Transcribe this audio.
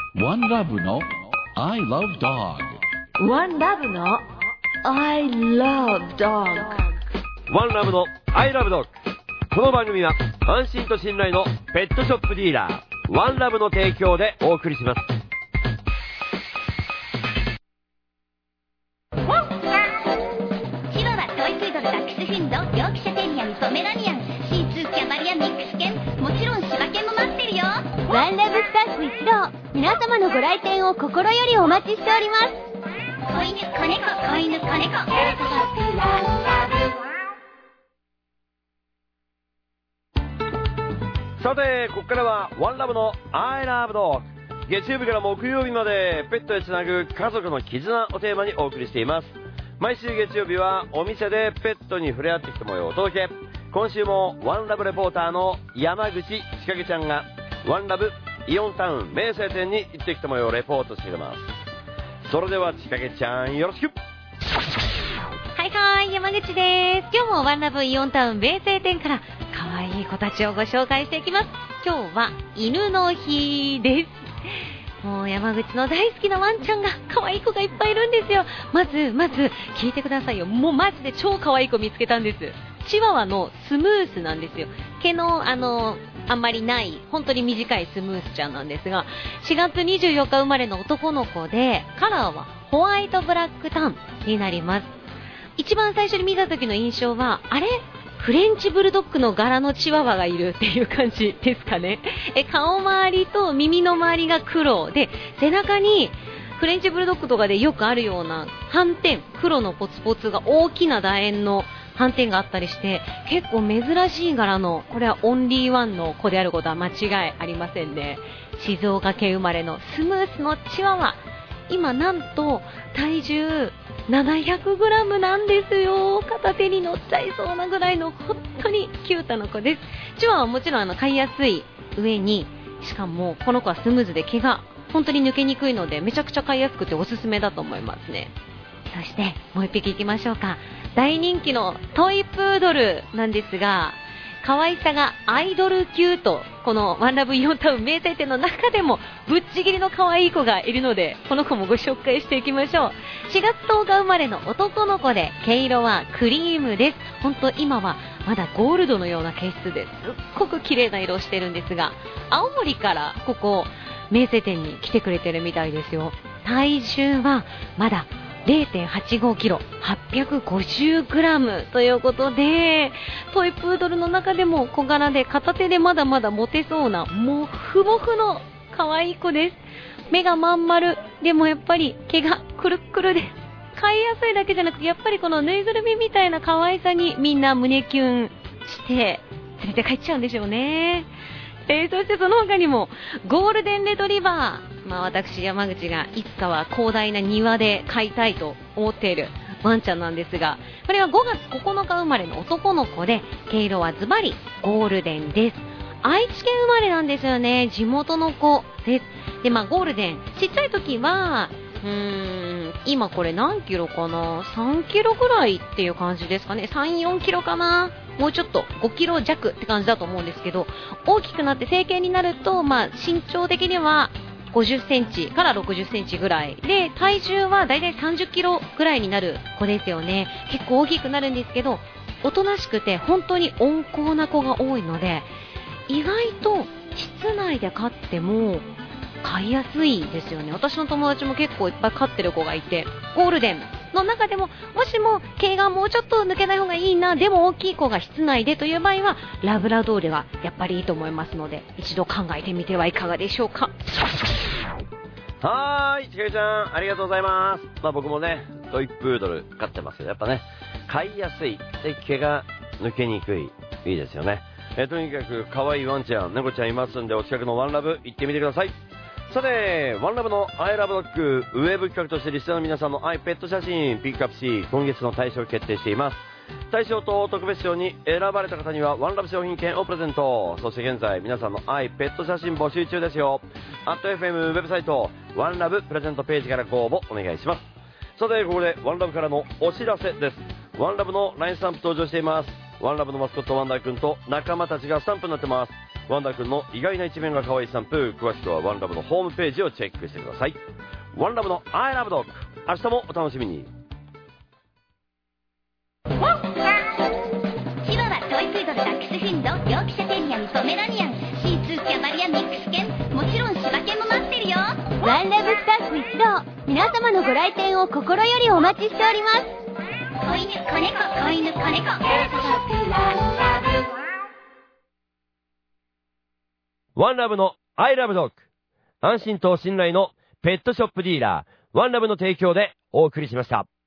One Love の I Love Dog。 One Love の I Love Dog。 One Love の I Love Dog。 この番組は安心と信頼のペットショップディーラーワンラブの提供でお送りします。 チワワ、トイプードル、ダックスフンド、ヨークシャテリアン、ポメラニアン、シーツー、キャバリアン、ミックス犬、もちろん柴犬も待ってるよ。 ワンラブスタッフ一同、皆様のご来店を心よりお待ちしております。 子犬、子猫、子犬、子猫。 さて、ここからはワンラブの I Love Dog。 月曜日から木曜日までペットへつなぐ家族の絆をテーマにお送りしています。毎週月曜日はお店でペットに触れ合ってきた模様をお届け。今週もワンラブレポーターの山口千景ちゃんがワンラブイオンタウン名声店に行ってきた模様をレポートしてくれます。それでは千景ちゃん、よろしく。 はいはい、山口です。今日もワンラブイオンタウン名声店から可愛い子たちをご紹介していきます。今日は犬の日です。もう山口の大好きなワンちゃんが可愛い子がいっぱいいるんですよ。まず聞いてくださいよ。もうマジで超可愛い子見つけたんです。チワワのスムースなんですよ。毛のあんまりない本当に短いスムースちゃんなんですが、4月24日生まれの男の子で、カラーはホワイトブラックタンになります。一番最初に見た時の印象は、あれフレンチブルドッグの柄のチワワがいるっていう感じですかね。顔周りと耳の周りが黒で、背中にフレンチブルドッグとかでよくあるような斑点、黒のポツポツが大きな楕円の斑点があったりして、結構珍しい柄の、これはオンリーワンの子であることは間違いありませんね。静岡県生まれのスムースのチワワ、今なんと体重700g なんですよ。片手に乗っちゃいそうなぐらいの本当にキュートな子です。チワワはもちろん飼いやすい上に、しかもこの子はスムーズで毛が本当に抜けにくいので、めちゃくちゃ飼いやすくておすすめだと思いますね。そしてもう一匹いきましょうか。大人気のトイプードルなんですが、可愛さがアイドル級と、このワンラブイオンタウン名声店の中でもぶっちぎりの可愛い子がいるので、この子もご紹介していきましょう。4月10日生まれの男の子で、毛色はクリームです。本当今はまだゴールドのような毛質ですっごく綺麗な色をしてるんですが、青森からここ名声店に来てくれてるみたいですよ。体重はまだ0.85 キロ、850グラムということで、トイプードルの中でも小柄で片手でまだまだ持てそうなもふもふの可愛い子です。目がまん丸でもやっぱり毛がくるっくるで、飼いやすいだけじゃなくて、やっぱりこのぬいぐるみみたいな可愛さにみんな胸キュンして連れて帰っちゃうんでしょうね。そしてその他にもゴールデンレトリバー、私山口がいつかは広大な庭で飼いたいと思っているワンちゃんなんですが、これは5月9日生まれの男の子で、毛色はズバリゴールデンです。愛知県生まれなんですよね。地元の子です。で、ゴールデンちっちゃい時は今これ何キロかな、3キロぐらいっていう感じですかね。3、4キロかな、もうちょっと5キロ弱って感じだと思うんですけど、大きくなって成犬になると、身長的には50センチから60センチぐらいで、体重はだいたい30キロぐらいになる子ですよね。結構大きくなるんですけど、おとなしくて本当に温厚な子が多いので、意外と室内で飼っても飼いやすいですよね。私の友達も結構いっぱい飼ってる子がいて、ゴールデンの中でももしも毛がもうちょっと抜けない方がいいな、でも大きい子が室内でという場合はラブラドールがやっぱりいいと思いますので、一度考えてみてはいかがでしょうか。 はーい、ちかりちゃんありがとうございます。僕もねトイプードル飼ってますけど、やっぱね飼いやすいで毛が抜けにくい、いいですよね。とにかく可愛いワンちゃん、猫ちゃんいますんで、お近くのワンラブ行ってみてください。さて、ワンラブの I Love Dog ウェブ企画としてリスナーの皆さんの愛ペット写真ピックアップし、今月の大賞を決定しています。大賞と特別賞に選ばれた方にはワンラブ商品券をプレゼント。そして現在皆さんの愛ペット写真募集中ですよ。@FM ウェブサイトワンラブプレゼントページからご応募お願いします。さて、ここでワンラブからのお知らせです。ワンラブの LINE スタンプ登場しています。 ワンラブのマスコットワンダーくんと仲間たちがスタンプになってます。ワンダーくんの意外な一面が可愛いスタンプ、詳しくはワンラブのホームページをチェックしてください。ワンラブの I love dog、 明日もお楽しみに。 チワワ、トイプードル、ダックスフィンド、ヨークシャテリアン、ポメラニアン、シーツー、キャバリア、ミックス犬、もちろん柴犬も待ってるよ。 ワンラブスタッフ一同、皆様のご来店を心よりお待ちしております。 子犬、子猫、子犬、子猫。 ワンラブの I love dog、 安心と信頼のペットショップディーラー、ワンラブの提供でお送りしました。